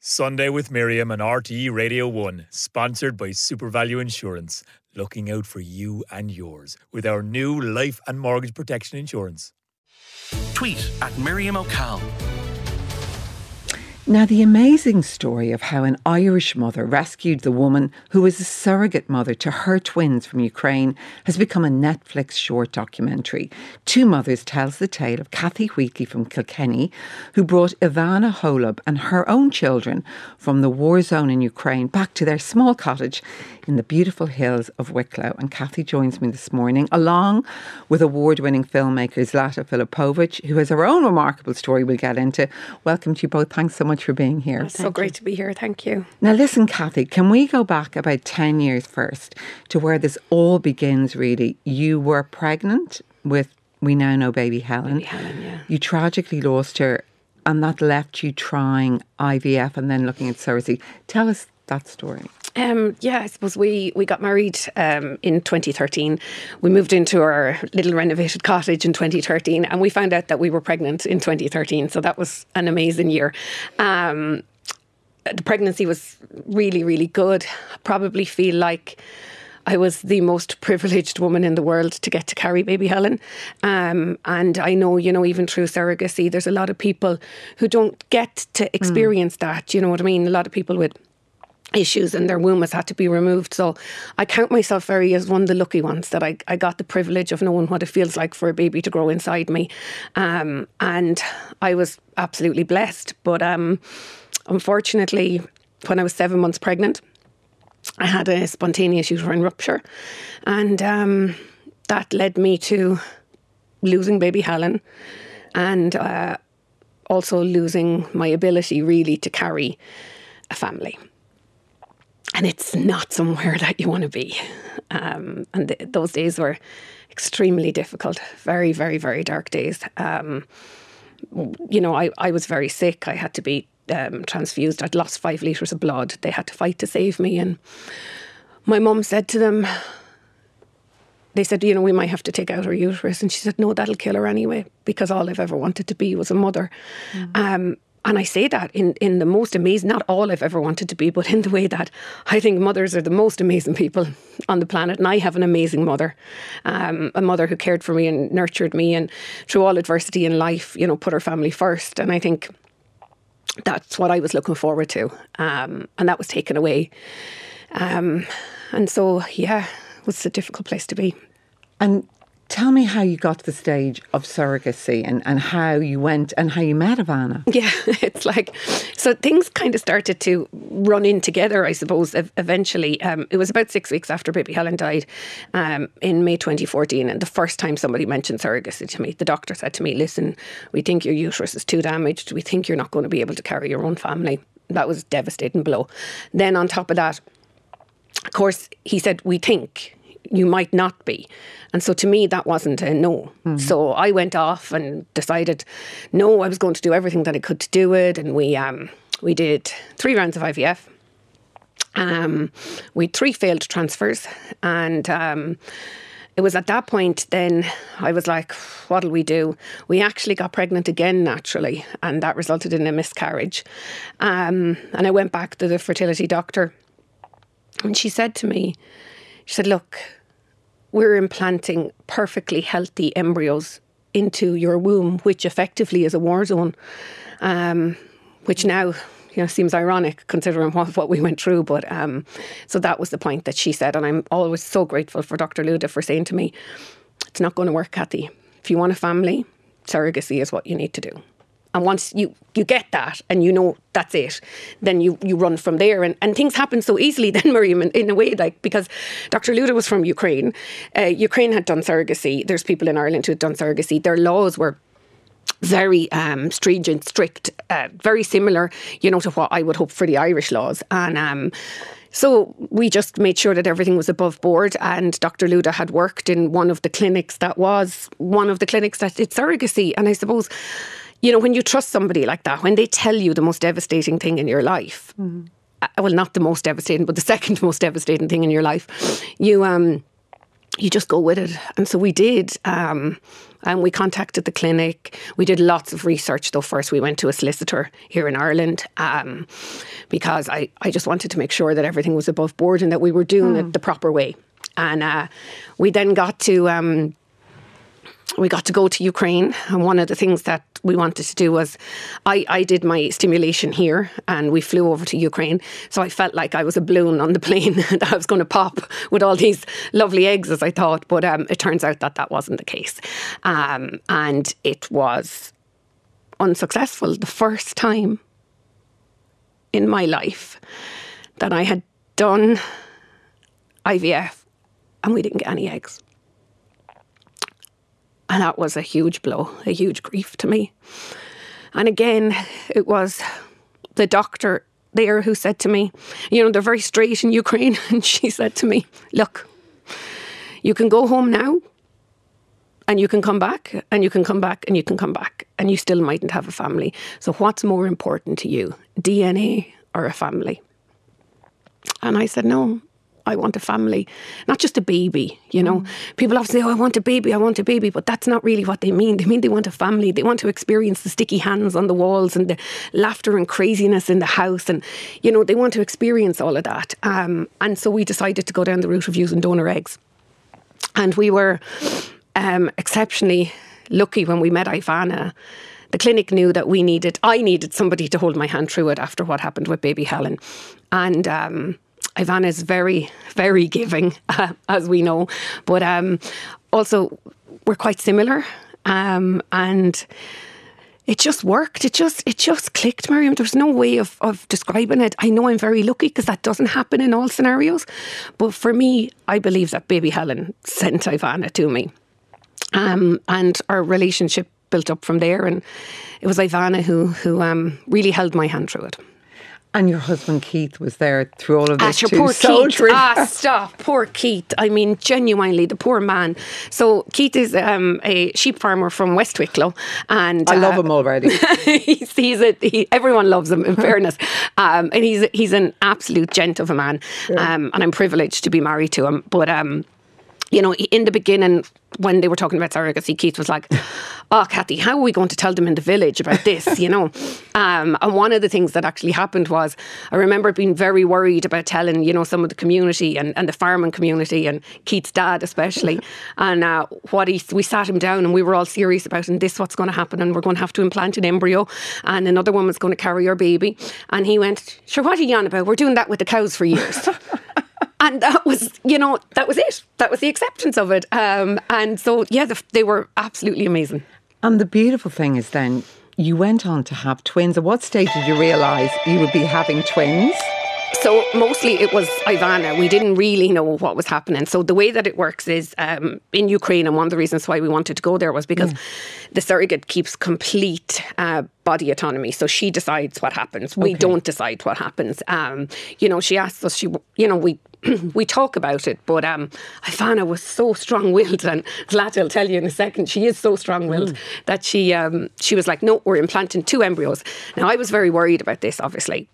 Sunday with Miriam on RTE Radio 1, sponsored by SuperValue Insurance, looking out for you and yours with our new life and mortgage protection insurance. Tweet at Miriam O'Call. Now, the amazing story of how an Irish mother rescued the woman who was a surrogate mother to her twins from Ukraine has become a Netflix short documentary. Two Mothers tells the tale of Kathy Wheatley from Kilkenny, who brought Ivana Holub and her own children from the war zone in Ukraine back to their small cottage in the beautiful hills of Wicklow. And Kathy joins me this morning, along with award-winning filmmaker Zlata Filipovic, who has her own remarkable story we'll get into. Welcome to you both. Thanks so much for being here. It's so great to be here. Thank you. Now listen, Kathy, can we go back about 10 years first to where this all begins, really? You were pregnant with, we now know, baby Helen. Baby Helen, yeah. You tragically lost her, and that left you trying IVF and then looking at surrogacy. Tell us that story. I suppose we got married in 2013. We moved into our little renovated cottage in 2013, and we found out that we were pregnant in 2013. So that was an amazing year. The pregnancy was really, really good. I probably feel like I was the most privileged woman in the world to get to carry baby Helen. And I know, even through surrogacy, there's a lot of people who don't get to experience that. You know what I mean? A lot of people with issues and their womb has had to be removed. So I count myself as one of the lucky ones that I got the privilege of knowing what it feels like for a baby to grow inside me. And I was absolutely blessed. But unfortunately, when I was 7 months pregnant, I had a spontaneous uterine rupture. And that led me to losing baby Helen and also losing my ability really to carry a family. And it's not somewhere that you want to be. Those days were extremely difficult. Very, very, very dark days. I was very sick. I had to be transfused. I'd lost 5 litres of blood. They had to fight to save me. And my mum said to them, they said, we might have to take out her uterus. And she said, no, that'll kill her anyway, because all I've ever wanted to be was a mother. And I say that in the most amazing, not all I've ever wanted to be, but in the way that I think mothers are the most amazing people on the planet. And I have an amazing mother, a mother who cared for me and nurtured me, and through all adversity in life, put her family first. And I think that's what I was looking forward to. And that was taken away. And so, it was a difficult place to be. And tell me how you got to the stage of surrogacy and how you went and how you met Ivana. Yeah, it's so things kind of started to run in together, I suppose, eventually. It was about 6 weeks after baby Helen died in May 2014. And the first time somebody mentioned surrogacy to me, the doctor said to me, listen, we think your uterus is too damaged. We think you're not going to be able to carry your own family. That was a devastating blow. Then on top of that, of course, he said, we think you might not be. And so to me, that wasn't a no. So I went off and decided, no, I was going to do everything that I could to do it. And we did 3 rounds of IVF. We had 3 failed transfers. And it was at that point then I was like, what'll we do? We actually got pregnant again naturally. And that resulted in a miscarriage. And I went back to the fertility doctor. And she said to me, she said, look, we're implanting perfectly healthy embryos into your womb, which effectively is a war zone, which now seems ironic considering what we went through. But so that was the point that she said. And I'm always so grateful for Dr. Luda for saying to me, it's not going to work, Kathy. If you want a family, surrogacy is what you need to do. And once you get that and that's it, then you run from there. And things happen so easily then, Miriam, in a way, because Dr. Luda was from Ukraine. Ukraine had done surrogacy. There's people in Ireland who had done surrogacy. Their laws were very stringent, strict, very similar, to what I would hope for the Irish laws. And so we just made sure that everything was above board. And Dr. Luda had worked in one of the clinics that did surrogacy. And I suppose, when you trust somebody like that, when they tell you the most devastating thing in your life, well, not the most devastating, but the second most devastating thing in your life, you you just go with it. And so we did. And we contacted the clinic. We did lots of research, though. First, we went to a solicitor here in Ireland because I just wanted to make sure that everything was above board and that we were doing it the proper way. And we then got to go to Ukraine. And one of the things that we wanted to do was I did my stimulation here and we flew over to Ukraine. So I felt like I was a balloon on the plane that I was going to pop with all these lovely eggs, as I thought. But it turns out that wasn't the case. And it was unsuccessful. The first time in my life that I had done IVF and we didn't get any eggs. And that was a huge blow, a huge grief to me. And again, it was the doctor there who said to me, they're very straight in Ukraine. And she said to me, look, you can go home now and you can come back and you can come back and you can come back and you still mightn't have a family. So what's more important to you, DNA or a family? And I said, no. I want a family, not just a baby, People often say, I want a baby, but that's not really what they mean. They mean they want a family. They want to experience the sticky hands on the walls and the laughter and craziness in the house. And, they want to experience all of that. And so we decided to go down the route of using donor eggs. And we were exceptionally lucky when we met Ivana. The clinic knew that I needed somebody to hold my hand through it after what happened with baby Helen. And Ivana is very, very giving, as we know, but also we're quite similar, and it just worked. It just clicked, Miriam. There's no way of describing it. I know I'm very lucky because that doesn't happen in all scenarios, but for me, I believe that baby Helen sent Ivana to me, and our relationship built up from there. And it was Ivana who really held my hand through it. And your husband Keith was there through all of this too. Poor Keith. Stop. Poor Keith. I mean, genuinely, the poor man. So Keith is a sheep farmer from West Wicklow. And I love him already. Everyone loves him, in fairness. And he's an absolute gent of a man. Yeah. And I'm privileged to be married to him. But, in the beginning, when they were talking about surrogacy, Keith was like, oh, Kathy, how are we going to tell them in the village about this, And one of the things that actually happened was, I remember being very worried about telling, some of the community and the farming community and Keith's dad especially. And we sat him down and we were all serious about, and this is what's going to happen, and we're going to have to implant an embryo and another woman's going to carry our baby. And he went, sure, what are you on about? We're doing that with the cows for years. And that was, that was it. That was the acceptance of it. And so, yeah, they were absolutely amazing. And the beautiful thing is then you went on to have twins. At what stage did you realise you would be having twins? So mostly it was Ivana. We didn't really know what was happening. So the way that it works is in Ukraine, and one of the reasons why we wanted to go there was because the surrogate keeps complete body autonomy. So she decides what happens. We don't decide what happens. She asks us, we talk about it, but Ivana was so strong-willed, and Zlata will tell you in a second, she is so strong-willed that she was like, no, we're implanting 2 embryos. Now, I was very worried about this, obviously.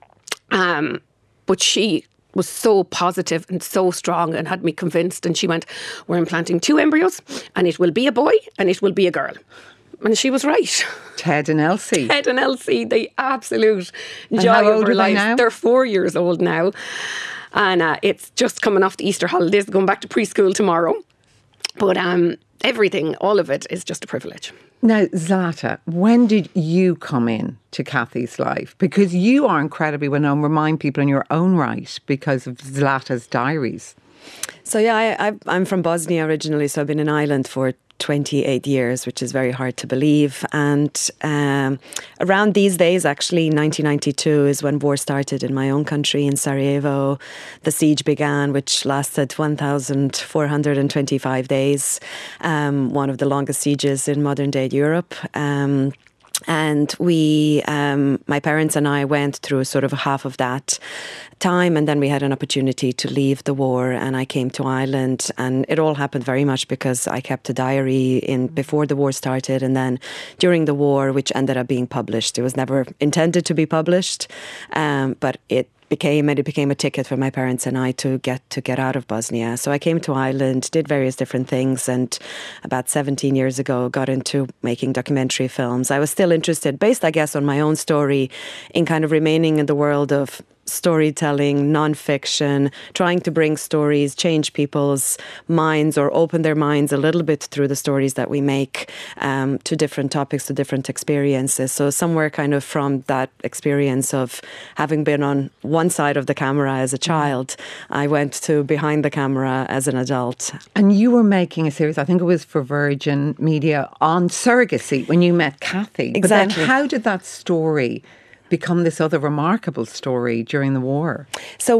But she was so positive and so strong and had me convinced, and she went, we're implanting 2 embryos and it will be a boy and it will be a girl. And she was right. Ted and Elsie. Ted and Elsie, the absolute joy of her lives. They're 4 years old now. And it's just coming off the Easter holidays, going back to preschool tomorrow. But everything, all of it is just a privilege. Now, Zlata, when did you come in to Kathy's life? Because you are incredibly well known, remind people in your own right, because of Zlata's diaries. So yeah, I'm from Bosnia originally, so I've been in Ireland for 28 years, which is very hard to believe. And around these days, actually, 1992 is when war started in my own country, in Sarajevo. The siege began, which lasted 1,425 days, one of the longest sieges in modern-day Europe. And we, my parents and I went through sort of half of that time, and then we had an opportunity to leave the war, and I came to Ireland, and it all happened very much because I kept a diary before the war started, and then during the war, which ended up being published. It was never intended to be published, but it it became a ticket for my parents and I to get out of Bosnia. So I came to Ireland, did various different things, and about 17 years ago got into making documentary films. I was still interested, based I guess on my own story, in kind of remaining in the world of storytelling, non-fiction, trying to bring stories, change people's minds or open their minds a little bit through the stories that we make to different topics, to different experiences. So somewhere kind of from that experience of having been on one side of the camera as a child, I went to behind the camera as an adult. And you were making a series, I think it was for Virgin Media, on surrogacy when you met Kathy. Exactly. But then how did that story become this other remarkable story during the war? So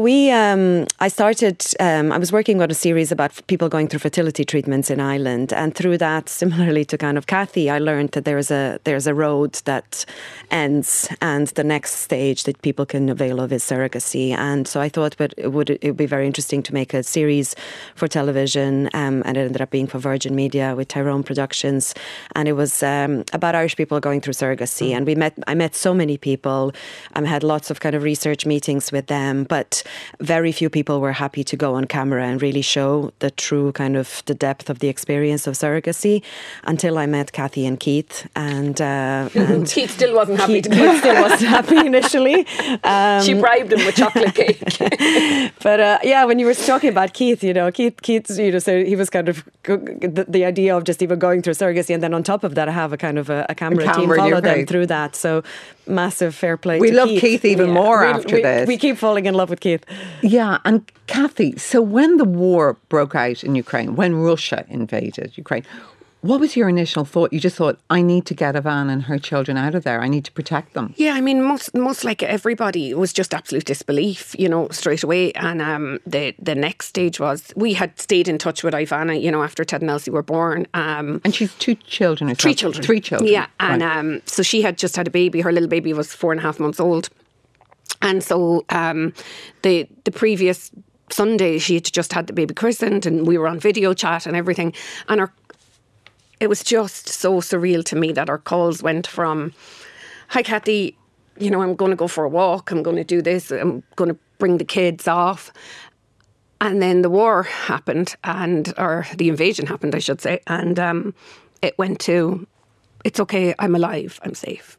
I was working on a series about people going through fertility treatments in Ireland, and through that, similarly to kind of Kathy, I learned that there's a road that ends, and the next stage that people can avail of is surrogacy. And so I thought, but it would be very interesting to make a series for television, and it ended up being for Virgin Media with Tyrone Productions, and it was about Irish people going through surrogacy. And I met so many people. I had lots of kind of research meetings with them, but very few people were happy to go on camera and really show the true kind of the depth of the experience of surrogacy until I met Kathy and Keith. And Keith still wasn't happy. Keith still wasn't happy initially. She bribed him with chocolate cake. But when you were talking about Keith, Keith, so he was kind of the idea of just even going through surrogacy, and then on top of that, I have a kind of a camera team follow them through that. So massive fair play to Keith. We love Keith even more after this. We keep falling in love with Keith. Yeah, and Kathy, so when the war broke out in Ukraine, when Russia invaded Ukraine, what was your initial thought? You just thought, I need to get Ivan and her children out of there. I need to protect them. Yeah, I mean, most like everybody, it was just absolute disbelief, straight away. And the next stage was, we had stayed in touch with Ivana, after Ted and Elsie were born. And she's 2 children herself. 3 children. 3 children. Yeah, and so she had just had a baby. Her little baby was 4.5 months old. And so the previous Sunday, she had just had the baby christened, and we were on video chat and everything. And it was just so surreal to me that our calls went from, hi, Kathy, I'm going to go for a walk. I'm going to do this. I'm going to bring the kids off. And then the war happened, or the invasion happened, I should say. And it went to, it's okay, I'm alive, I'm safe.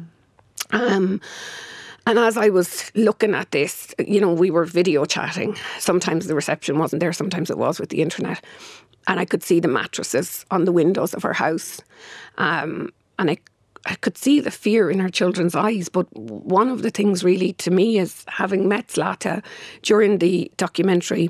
And as I was looking at this, we were video chatting. Sometimes the reception wasn't there, sometimes it was with the internet. And I could see the mattresses on the windows of her house. And I could see the fear in her children's eyes. But one of the things really to me is, having met Zlata during the documentary,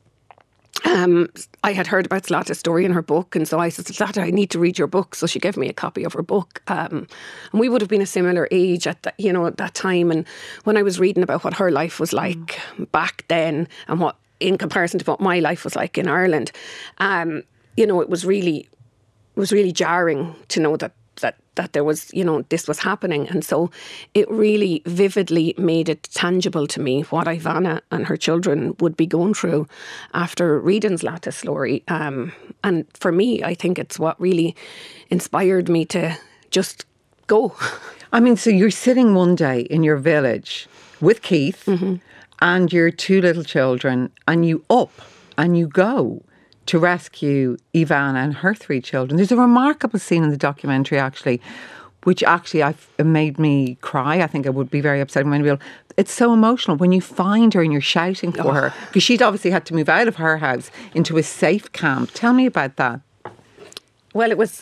I had heard about Zlata's story in her book. And so I said, Zlata, I need to read your book. So she gave me a copy of her book. And we would have been a similar age at that time. And when I was reading about what her life was like back then, and what, in comparison to what my life was like in Ireland, it was really jarring to know that there was, this was happening. And so it really vividly made it tangible to me what Ivana and her children would be going through after reading Zlata's story. And for me, I think it's what really inspired me to just go. I mean, so you're sitting one day in your village with Keith, and your 2 little children, and you up and you go to rescue Ivana and her 3 children. There's a remarkable scene in the documentary, actually, which actually made me cry. I think it would be very upsetting when it's so emotional when you find her and you're shouting for her, because she'd obviously had to move out of her house into a safe camp. Tell me about that. Well, it was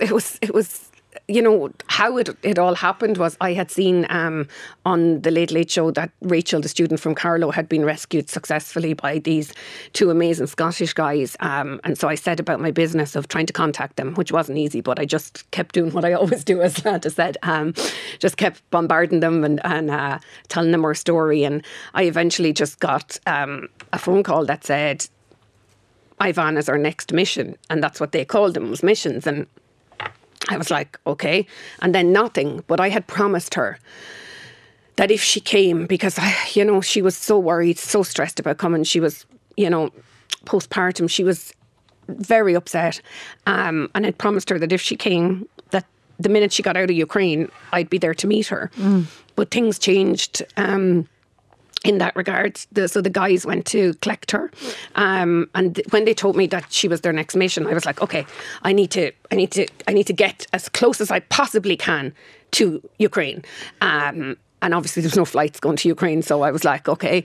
how it all happened was, I had seen on the Late Late Show that Rachel, the student from Carlow, had been rescued successfully by these 2 amazing Scottish guys. And so I said about my business of trying to contact them, which wasn't easy, but I just kept doing what I always do, as Zlata said. Just kept bombarding them and telling them our story. And I eventually just got a phone call that said, Ivana is our next mission. And that's what they called them, was missions. And I was like, okay. And then nothing. But I had promised her that if she came, because, she was so worried, so stressed about coming. She was, postpartum. She was very upset. And I'd promised her that if she came, that the minute she got out of Ukraine, I'd be there to meet her. But things changed in that regard. So the guys went to collect her, and when they told me that she was their next mission, I was like, okay, I need to get as close as I possibly can to Ukraine. And obviously there's no flights going to Ukraine, so I was like, okay.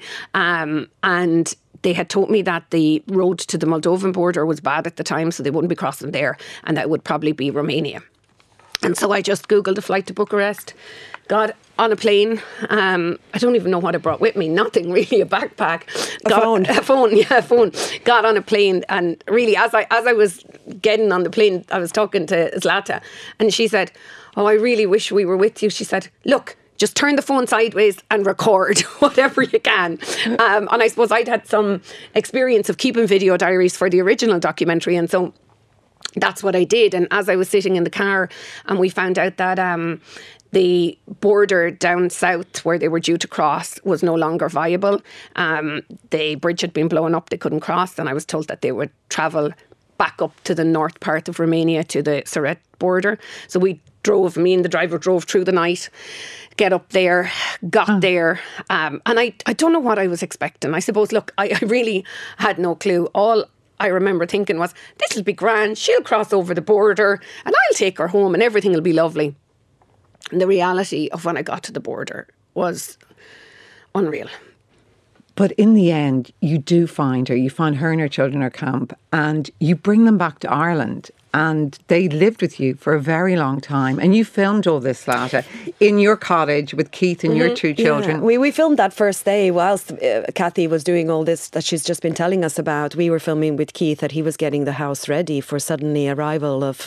And they had told me that the road to the Moldovan border was bad at the time, so they wouldn't be crossing there, and that would probably be Romania. And so I just Googled a flight to Bucharest, got on a plane. I don't even know what I brought with me. Nothing really, a backpack. A phone. Got on a plane, and really, as I was getting on the plane, I was talking to Zlata, and she said, "Oh, I really wish we were with you." She said, "Look, just turn the phone sideways and record whatever you can." And I suppose I'd had some experience of keeping video diaries for the original documentary, and so that's what I did. And as I was sitting in the car, and we found out that the border down south where they were due to cross was no longer viable. The bridge had been blown up, they couldn't cross, and I was told that they would travel back up to the north part of Romania to the Siret border. So me and the driver drove through the night, get up there, got there. And I don't know what I was expecting. I suppose, look, I really had no clue. All I remember thinking was, this will be grand, she'll cross over the border and I'll take her home and everything will be lovely. And the reality of when I got to the border was unreal. But in the end, you do find her. You find her and her children in her camp, and you bring them back to Ireland. And they lived with you for a very long time. And you filmed all this, Zlata, in your cottage with Keith and your two children. Yeah. We filmed that first day whilst Kathy was doing all this that she's just been telling us about. We were filming with Keith that he was getting the house ready for suddenly arrival of,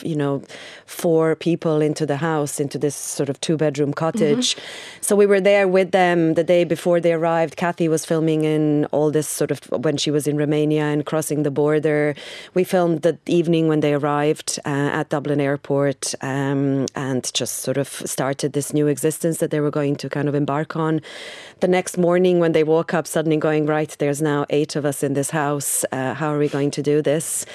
4 people into the house, into this sort of 2-bedroom cottage. So we were there with them the day before they arrived. Kathy was filming in all this sort of when she was in Romania and crossing the border. We filmed the evening when they arrived at Dublin Airport and just sort of started this new existence that they were going to kind of embark on. The next morning when they woke up suddenly going, right, there's now 8 of us in this house. How are we going to do this?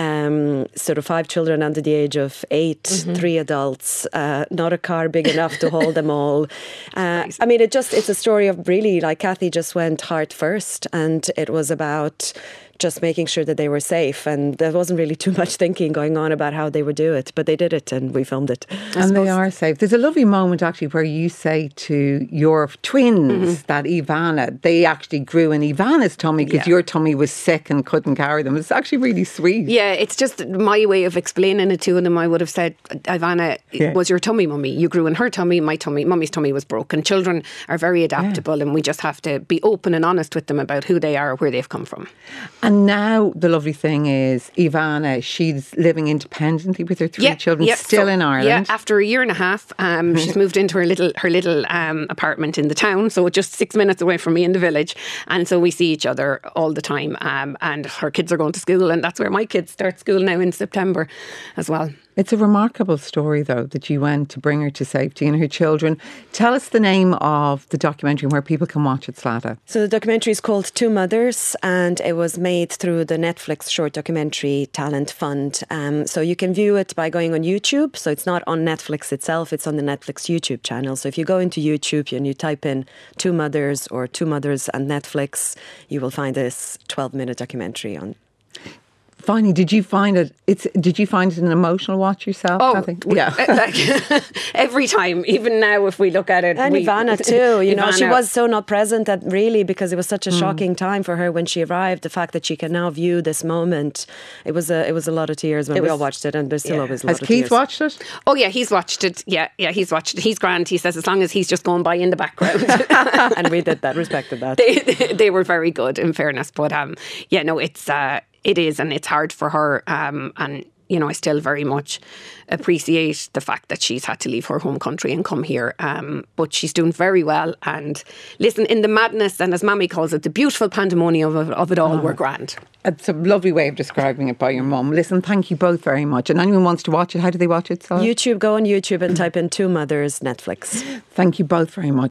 Sort of 5 children under the age of 8, 3 adults, not a car big enough to hold them all. I mean, it's a story of really, like, Kathy just went heart first, and it was about just making sure that they were safe, and there wasn't really too much thinking going on about how they would do it, but they did it and we filmed it. And they are safe. There's a lovely moment actually where you say to your twins that Ivana, they actually grew in Ivana's tummy because your tummy was sick and couldn't carry them. It's actually really sweet. Yeah, it's just my way of explaining it to them. I would have said, Ivana was your tummy, mummy. You grew in her tummy, my tummy. Mummy's tummy was broken. Children are very adaptable and we just have to be open and honest with them about who they are, where they've come from. And now the lovely thing is, Ivana, she's living independently with her 3 children, still in Ireland. Yeah, after a year and a half, she's moved into her little apartment in the town, so just 6 minutes away from me in the village. And so we see each other all the time. And her kids are going to school, and that's where my kids start school now in September as well. It's a remarkable story, though, that you went to bring her to safety and her children. Tell us the name of the documentary and where people can watch it, Zlata. So the documentary is called Two Mothers, and it was made through the Netflix Short Documentary Talent Fund. So you can view it by going on YouTube. So it's not on Netflix itself, it's on the Netflix YouTube channel. So if you go into YouTube and you type in Two Mothers or Two Mothers and Netflix, you will find this 12-minute documentary on. Finally, did you find it an emotional watch yourself, Kathy? Yeah. Every time, even now if we look at it. And Ivana too, Ivana. She was so not present that really, because it was such a shocking time for her when she arrived, the fact that she can now view this moment, it was a lot of tears when we all watched it, and there's still always a lot of tears. Has Keith watched it? Oh yeah, he's watched it. Yeah, he's watched it. He's grand. He says as long as he's just going by in the background. And we did that, respected that. They were very good, in fairness, but it is, and it's hard for her. And, I still very much appreciate the fact that she's had to leave her home country and come here. But she's doing very well. And listen, in the madness, and as Mammy calls it, the beautiful pandemonium of it all, we're grand. It's a lovely way of describing it by your mum. Listen, thank you both very much. And anyone wants to watch it, how do they watch it? YouTube, go on YouTube and type in Two Mothers Netflix. Thank you both very much.